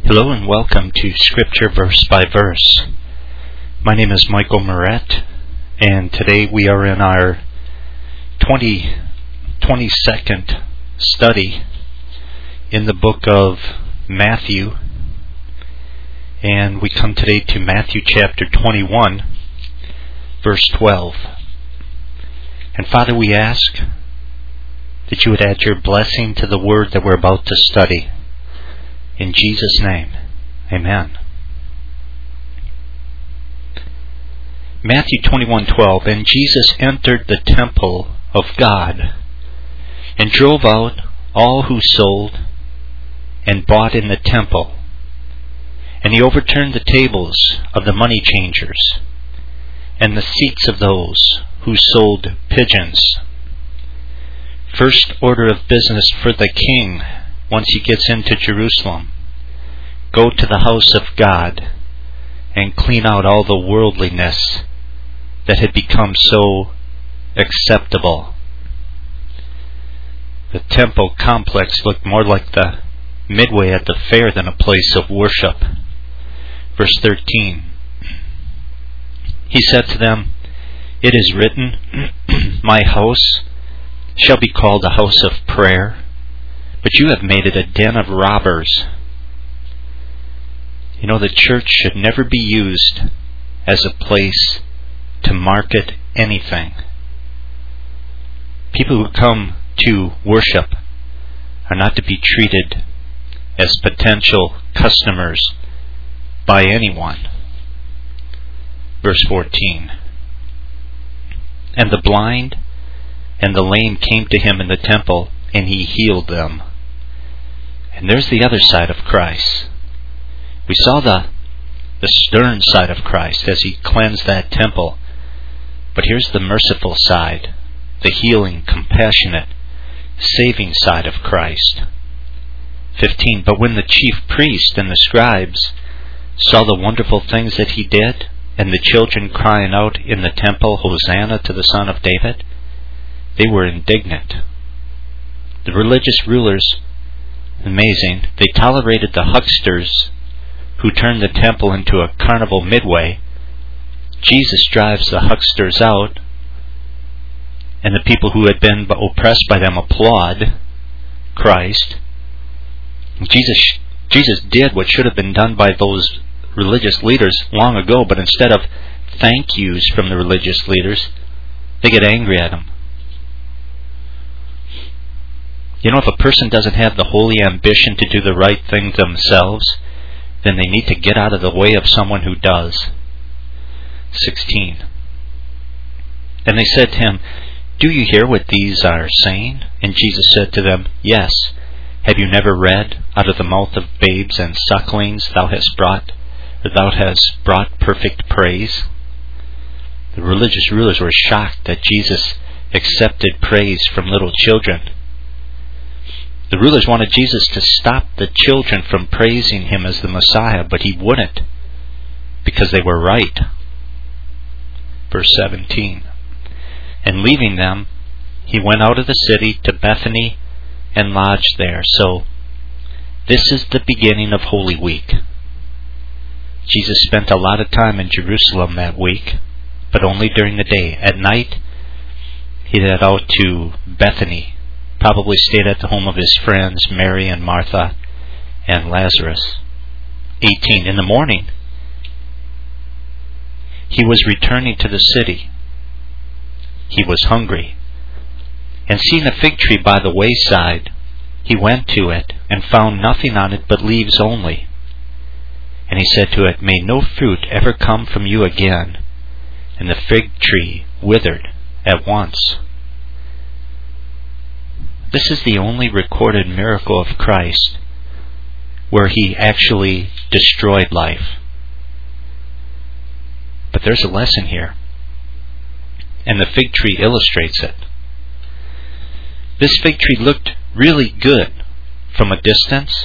Hello and welcome to Scripture Verse by Verse. My name is Michael Moret, and today we are in our 22nd study in the book of Matthew. And we come today to Matthew chapter 21, verse 12. And Father, we ask that you would add your blessing to the word that we're about to study. In Jesus' name, amen. Matthew 21:12, and Jesus entered the temple of God and drove out all who sold and bought in the temple. And he overturned the tables of the money changers and the seats of those who sold pigeons. First order of business for the king once he gets into Jerusalem: go to the house of God and clean out all the worldliness that had become so acceptable. The temple complex looked more like the midway at the fair than a place of worship. Verse 13, he said to them, "It is written, my house shall be called a house of prayer, but you have made it a den of robbers." You know, the church should never be used as a place to market anything. People who come to worship are not to be treated as potential customers by anyone. Verse 14, and the blind and the lame came to him in the temple, and he healed them. And there's the other side of Christ. We saw the stern side of Christ as he cleansed that temple. But here's the merciful side, the healing, compassionate, saving side of Christ. 15, but when the chief priest and the scribes saw the wonderful things that he did, and the children crying out in the temple, Hosanna to the Son of David, they were indignant. The religious rulers, amazing, they tolerated the hucksters who turned the temple into a carnival midway. Jesus drives the hucksters out, and the people who had been oppressed by them applaud Christ. Jesus did what should have been done by those religious leaders long ago, but instead of thank yous from the religious leaders, they get angry at him. You know, if a person doesn't have the holy ambition to do the right thing themselves, then they need to get out of the way of someone who does. 16. And they said to him, "Do you hear what these are saying?" And Jesus said to them, "Yes. Have you never read, out of the mouth of babes and sucklings thou hast brought perfect praise?" The religious rulers were shocked that Jesus accepted praise from little children. The rulers wanted Jesus to stop the children from praising him as the Messiah, but he wouldn't, because they were right. Verse 17, and leaving them, he went out of the city to Bethany and lodged there. So, this is the beginning of Holy Week. Jesus spent a lot of time in Jerusalem that week, but only during the day. At night, he headed out to Bethany. Probably stayed at the home of his friends, Mary and Martha and Lazarus. 18, in the morning, he was returning to the city. He was hungry. And seeing a fig tree by the wayside, he went to it and found nothing on it but leaves only. And he said to it, "May no fruit ever come from you again." And the fig tree withered at once. This is the only recorded miracle of Christ where he actually destroyed life. But there's a lesson here, and the fig tree illustrates it. This fig tree looked really good from a distance.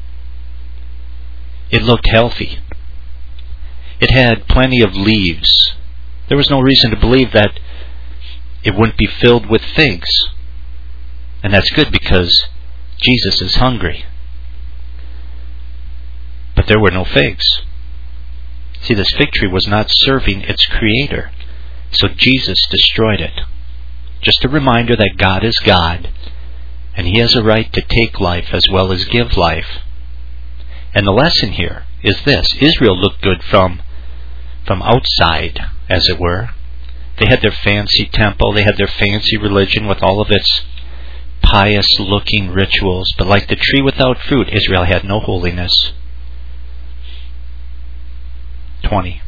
It looked healthy. It had plenty of leaves. There was no reason to believe that it wouldn't be filled with figs. And that's good because Jesus is hungry. there were no figs. See, this fig tree was not serving its creator, so Jesus destroyed it. Just a reminder that God is God, and He has a right to take life as well as give life. And the lesson here is this: Israel looked good from outside, as it were. They had their fancy temple, they had their fancy religion with all of its pious-looking rituals, but like the tree without fruit, Israel had no holiness. 20.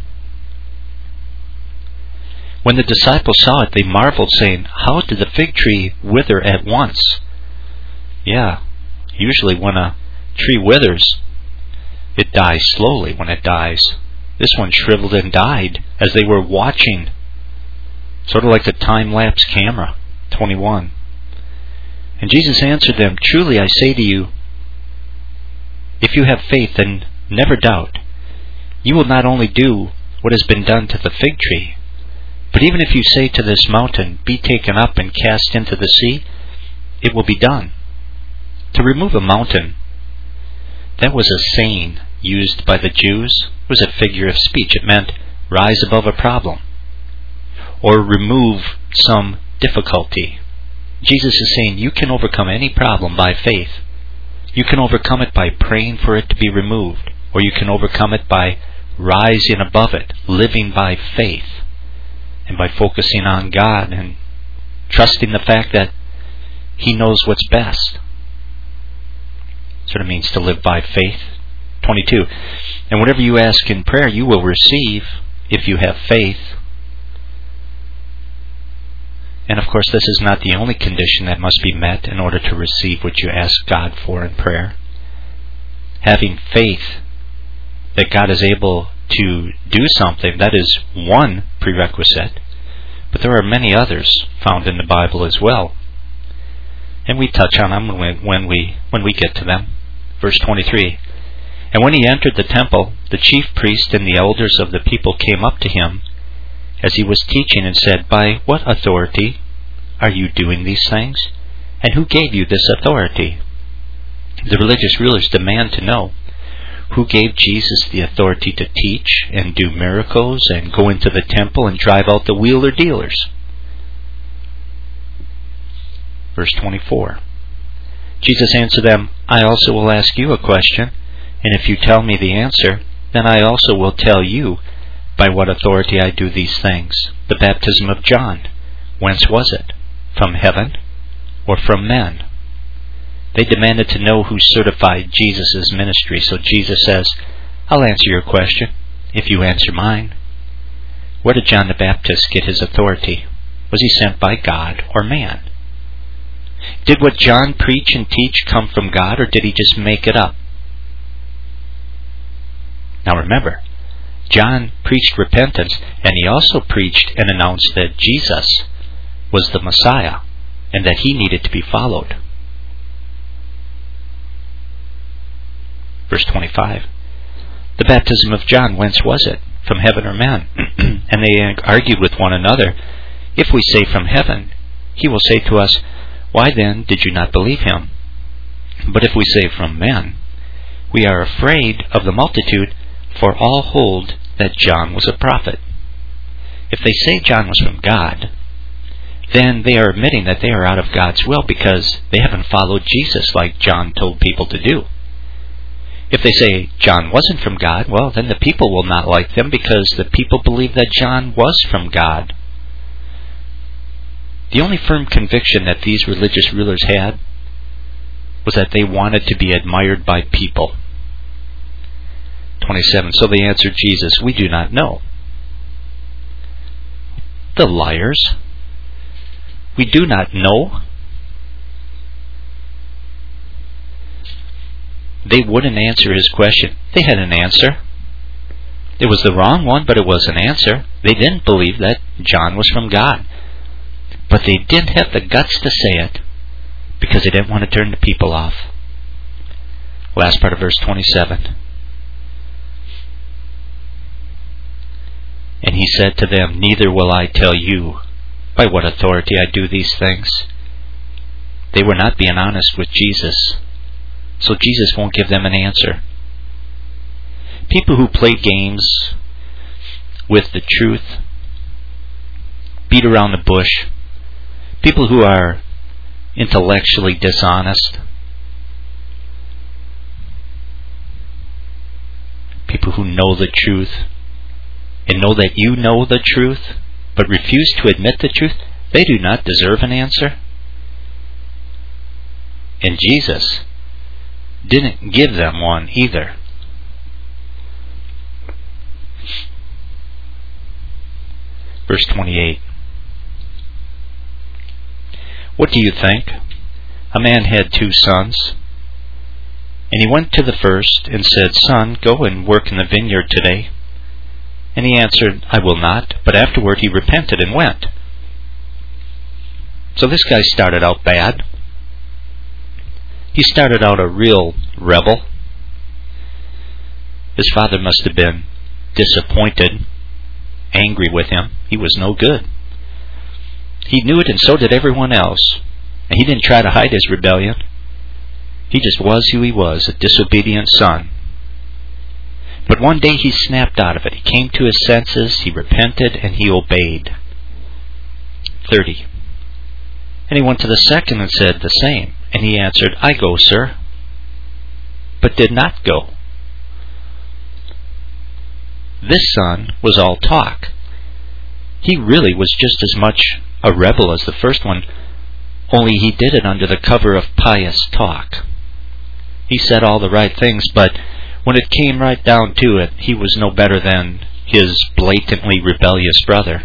When the disciples saw it, they marveled, saying, "How did the fig tree wither at once?" Yeah, usually when a tree withers, it dies slowly when it dies. This one shriveled and died as they were watching, sort of like the time-lapse camera. 21. And Jesus answered them, "Truly I say to you, if you have faith and never doubt, you will not only do what has been done to the fig tree, but even if you say to this mountain, 'Be taken up and cast into the sea,' it will be done." To remove a mountain, that was a saying used by the Jews. It was a figure of speech. It meant rise above a problem or remove some difficulty. Jesus is saying you can overcome any problem by faith. You can overcome it by praying for it to be removed, or you can overcome it by rising above it, living by faith, and by focusing on God and trusting the fact that He knows what's best. That's what it means to live by faith. 22. And whatever you ask in prayer, you will receive if you have faith. And of course, this is not the only condition that must be met in order to receive what you ask God for in prayer. Having faith that God is able to do something, that is one prerequisite. But there are many others found in the Bible as well. And we touch on them when we get to them. Verse 23. And when he entered the temple, the chief priest and the elders of the people came up to him as he was teaching and said, "By what authority are you doing these things? And who gave you this authority?" The religious rulers demand to know who gave Jesus the authority to teach and do miracles and go into the temple and drive out the wheeler dealers. Verse 24. Jesus answered them, "I also will ask you a question, and if you tell me the answer, then I also will tell you by what authority I do these things. The baptism of John, whence was it? From heaven or from men?" They demanded to know who certified Jesus' ministry, so Jesus says, "I'll answer your question if you answer mine. Where did John the Baptist get his authority? Was he sent by God or man? Did what John preach and teach come from God, or did he just make it up?" Now remember, John preached repentance, and he also preached and announced that Jesus was the Messiah and that he needed to be followed. Verse 25. The baptism of John, whence was it? From heaven or man? And they argued with one another. If we say from heaven, he will say to us, "Why then did you not believe him?" But if we say from men, we are afraid of the multitude, for all hold that John was a prophet. If they say John was from God, then they are admitting that they are out of God's will because they haven't followed Jesus like John told people to do. If they say John wasn't from God, well, then the people will not like them because the people believe that John was from God. The only firm conviction that these religious rulers had was that they wanted to be admired by people. 27. So they answered Jesus, "We do not know." The liars! We do not know? They wouldn't answer his question. They had an answer. It was the wrong one, but it was an answer. They didn't believe that John was from God. But they didn't have the guts to say it because they didn't want to turn the people off. Last part of verse 27. And he said to them, "Neither will I tell you by what authority I do these things." They were not being honest with Jesus, so Jesus won't give them an answer. People who play games with the truth, beat around the bush, people who are intellectually dishonest, people who know the truth and know that you know the truth but refuse to admit the truth, they do not deserve an answer. And Jesus didn't give them one either. Verse 28. What do you think? A man had 2 sons. And he went to the first and said, Son, go and work in the vineyard today. And he answered, I will not. But afterward he repented and went. So this guy started out bad. He started out a real rebel. His father must have been disappointed, angry with him. He was no good. He knew it, and so did everyone else. And he didn't try to hide his rebellion. He just was who he was, a disobedient son. But one day he snapped out of it. He came to his senses, he repented, and he obeyed. 30. And he went to the second and said the same. And he answered, I go, sir. But did not go. This son was all talk. He really was just as much a rebel as the first one, only he did it under the cover of pious talk. He said all the right things, but when it came right down to it, he was no better than his blatantly rebellious brother.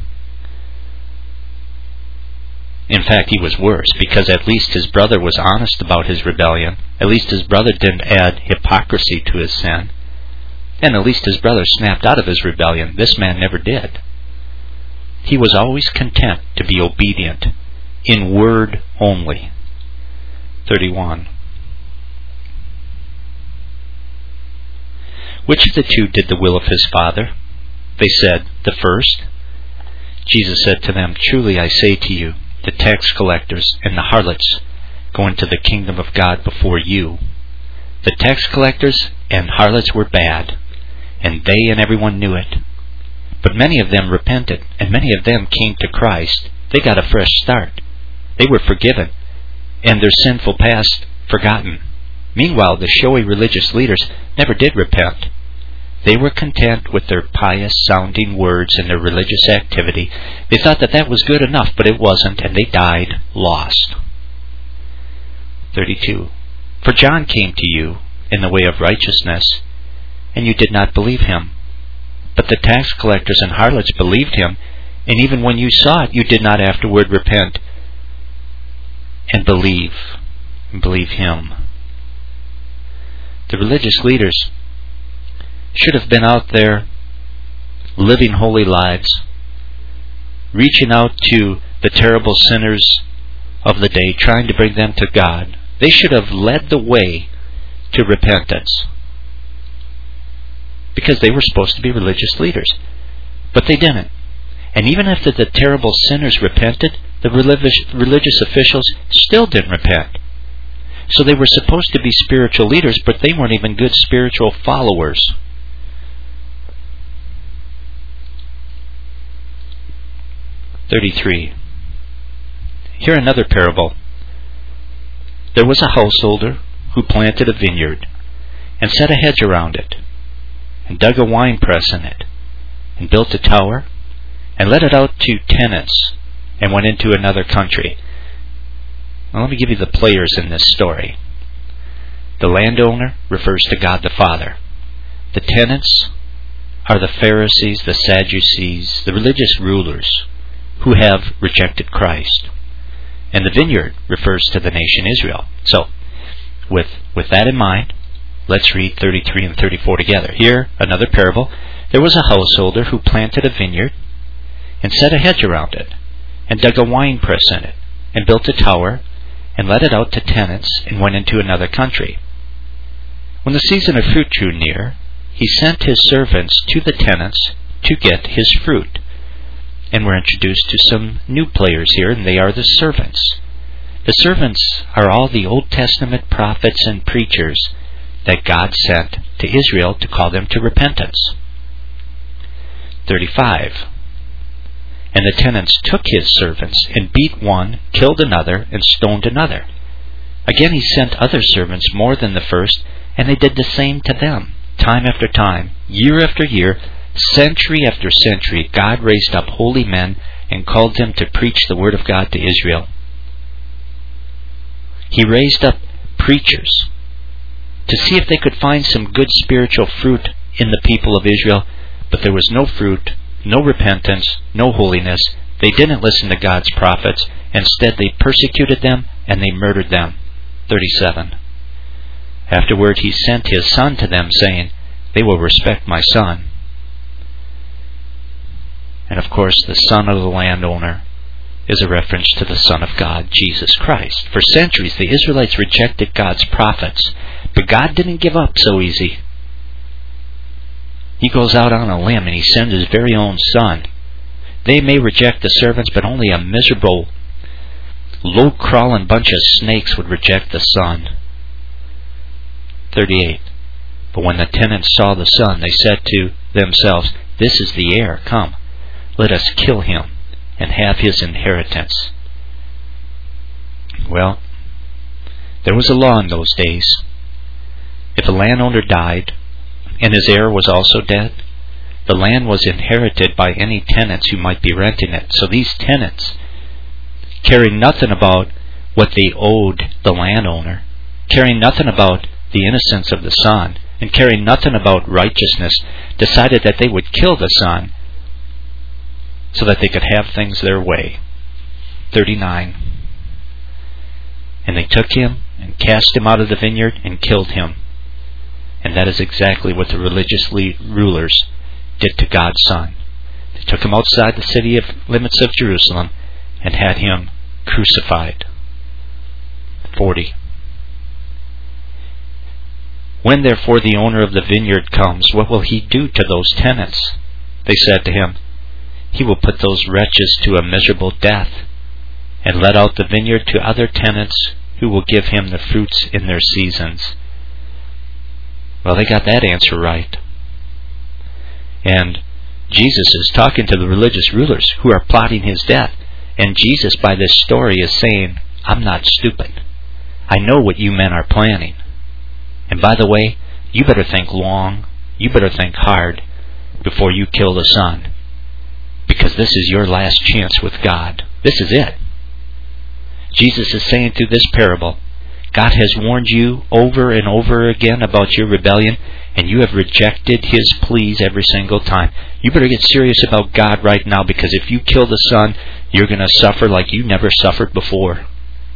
In fact, he was worse, because at least his brother was honest about his rebellion. At least his brother didn't add hypocrisy to his sin. And at least his brother snapped out of his rebellion. This man never did. He was always content to be obedient, in word only. 31. Which of the 2 did the will of his father? They said, the first. Jesus said to them, Truly I say to you, the tax collectors and the harlots go into the kingdom of God before you. The tax collectors and harlots were bad, and they and everyone knew it. But many of them repented, and many of them came to Christ. They got a fresh start. They were forgiven, and their sinful past forgotten. Meanwhile, the showy religious leaders never did repent. They were content with their pious-sounding words and their religious activity. They thought that that was good enough, but it wasn't, and they died lost. 32. For John came to you in the way of righteousness, and you did not believe him. But the tax collectors and harlots believed him, and even when you saw it, you did not afterward repent and believe him. The religious leaders should have been out there living holy lives, reaching out to the terrible sinners of the day, trying to bring them to God. They should have led the way to repentance, because they were supposed to be religious leaders. But they didn't. And even after the terrible sinners repented, the religious officials still didn't repent. So they were supposed to be spiritual leaders, but they weren't even good spiritual followers. 33. Hear another parable. There was a householder who planted a vineyard, and set a hedge around it, and dug a winepress in it, and built a tower, and let it out to tenants, and went into another country. Now let me give you the players in this story. The landowner refers to God the Father. The tenants are the Pharisees, the Sadducees, the religious rulers who have rejected Christ. And the vineyard refers to the nation Israel. So, with that in mind, let's read 33 and 34 together. Here, another parable. There was a householder who planted a vineyard, and set a hedge around it, and dug a winepress in it, and built a tower, and let it out to tenants, and went into another country. When the season of fruit drew near, he sent his servants to the tenants to get his fruit. And we're introduced to some new players here, and they are the servants. The servants are all the Old Testament prophets and preachers that God sent to Israel to call them to repentance. 35. And the tenants took his servants, and beat one, killed another, and stoned another. Again he sent other servants more than the first, and they did the same to them. Time after time, year after year, century after century, God raised up holy men and called them to preach the word of God to Israel. He raised up preachers to see if they could find some good spiritual fruit in the people of Israel, but there was no fruit, no repentance, no holiness. They didn't listen to God's prophets. Instead, they persecuted them and they murdered them. 37. Afterward, he sent his son to them, saying, "They will respect my son." And of course, the son of the landowner is a reference to the Son of God, Jesus Christ. For centuries, the Israelites rejected God's prophets, but God didn't give up so easy. He goes out on a limb and he sends his very own son. They may reject the servants, but only a miserable, low-crawling bunch of snakes would reject the son. 38. But when the tenants saw the son, they said to themselves, "This is the heir. Come, let us kill him and have his inheritance." Well, there was a law in those days. If a landowner died, and his heir was also dead, the land was inherited by any tenants who might be renting it. So these tenants, caring nothing about what they owed the landowner, caring nothing about the innocence of the son, and caring nothing about righteousness, decided that they would kill the son so that they could have things their way. 39. And they took him and cast him out of the vineyard and killed him. And that is exactly what the religious rulers did to God's son. They took him outside the city limits of Jerusalem and had him crucified. 40. When therefore the owner of the vineyard comes, what will he do to those tenants? They said to him, "He will put those wretches to a miserable death, and let out the vineyard to other tenants who will give him the fruits in their seasons." Well, they got that answer right. And Jesus is talking to the religious rulers who are plotting his death. And Jesus, by this story, is saying, "I'm not stupid. I know what you men are planning. And by the way, you better think long, you better think hard before you kill the son. Because this is your last chance with God. This is it." Jesus is saying through this parable, God has warned you over and over again about your rebellion, and you have rejected his pleas every single time. You better get serious about God right now, because if you kill the son, you're going to suffer like you never suffered before.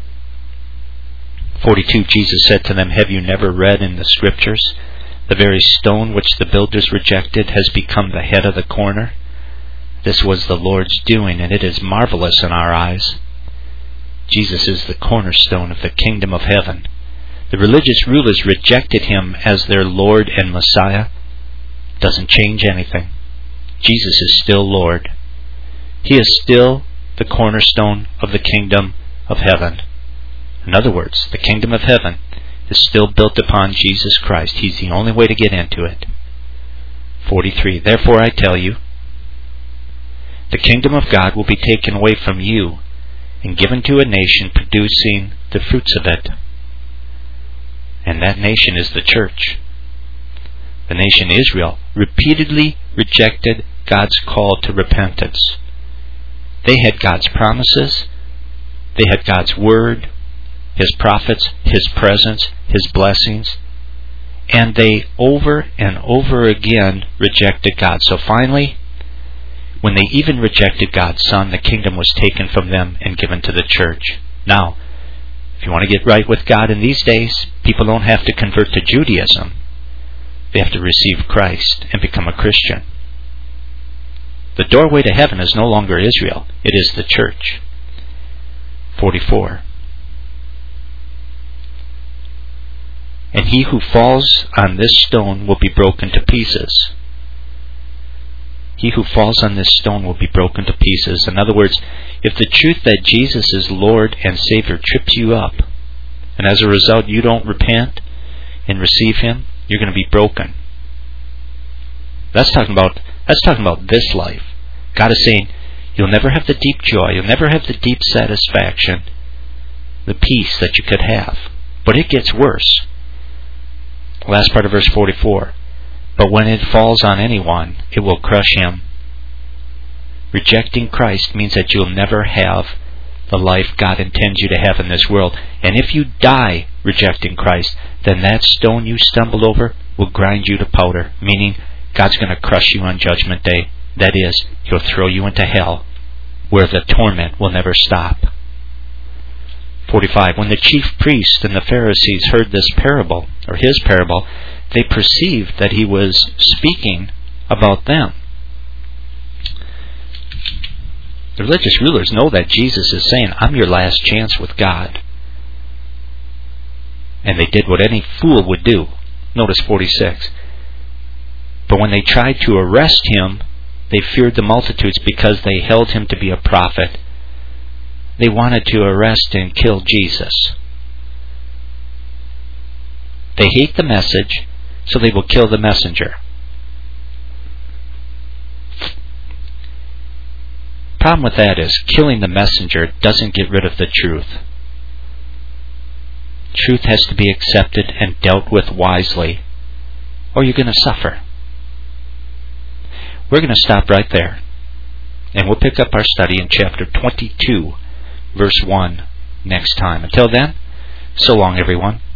42, Jesus said to them, "Have you never read in the Scriptures, the very stone which the builders rejected has become the head of the corner? This was the Lord's doing, and it is marvelous in our eyes." Jesus is the cornerstone of the kingdom of heaven. The religious rulers rejected him as their Lord and Messiah. Doesn't change anything. Jesus is still Lord. He is still the cornerstone of the kingdom of heaven. In other words, the kingdom of heaven is still built upon Jesus Christ. He's the only way to get into it. 43. Therefore I tell you, the kingdom of God will be taken away from you and given to a nation producing the fruits of it. And that nation is the church. The nation Israel repeatedly rejected God's call to repentance. They had God's promises, they had God's word, his prophets, his presence, his blessings, and they over and over again rejected God. So finally, when they even rejected God's Son, the kingdom was taken from them and given to the church. Now, if you want to get right with God in these days, people don't have to convert to Judaism. They have to receive Christ and become a Christian. The doorway to heaven is no longer Israel. It is the church. 44. And he who falls on this stone will be broken to pieces. He who falls on this stone will be broken to pieces. In other words, if the truth that Jesus is Lord and Savior trips you up, and as a result you don't repent and receive him, You're going to be broken. That's talking about this life. God is saying, you'll never have the deep joy, you'll never have the deep satisfaction, the peace that you could have. But it gets worse. Last part of verse 44. But when it falls on anyone, it will crush him. Rejecting Christ means that you'll never have the life God intends you to have in this world. And if you die rejecting Christ, then that stone you stumbled over will grind you to powder, meaning God's going to crush you on Judgment Day. That is, He'll throw you into hell, where the torment will never stop. 45. When the chief priests and the Pharisees heard this parable, or his parable, they perceived that he was speaking about them. The religious rulers know that Jesus is saying, I'm your last chance with God. And they did what any fool would do. Notice 46. But when they tried to arrest him, they feared the multitudes because they held him to be a prophet. They wanted to arrest and kill Jesus. They hate the message, so they will kill the messenger. Problem with that is, killing the messenger doesn't get rid of the truth. Truth has to be accepted and dealt with wisely, or you're going to suffer. We're going to stop right there, and we'll pick up our study in chapter 22, verse 1 next time. Until then, so long, everyone.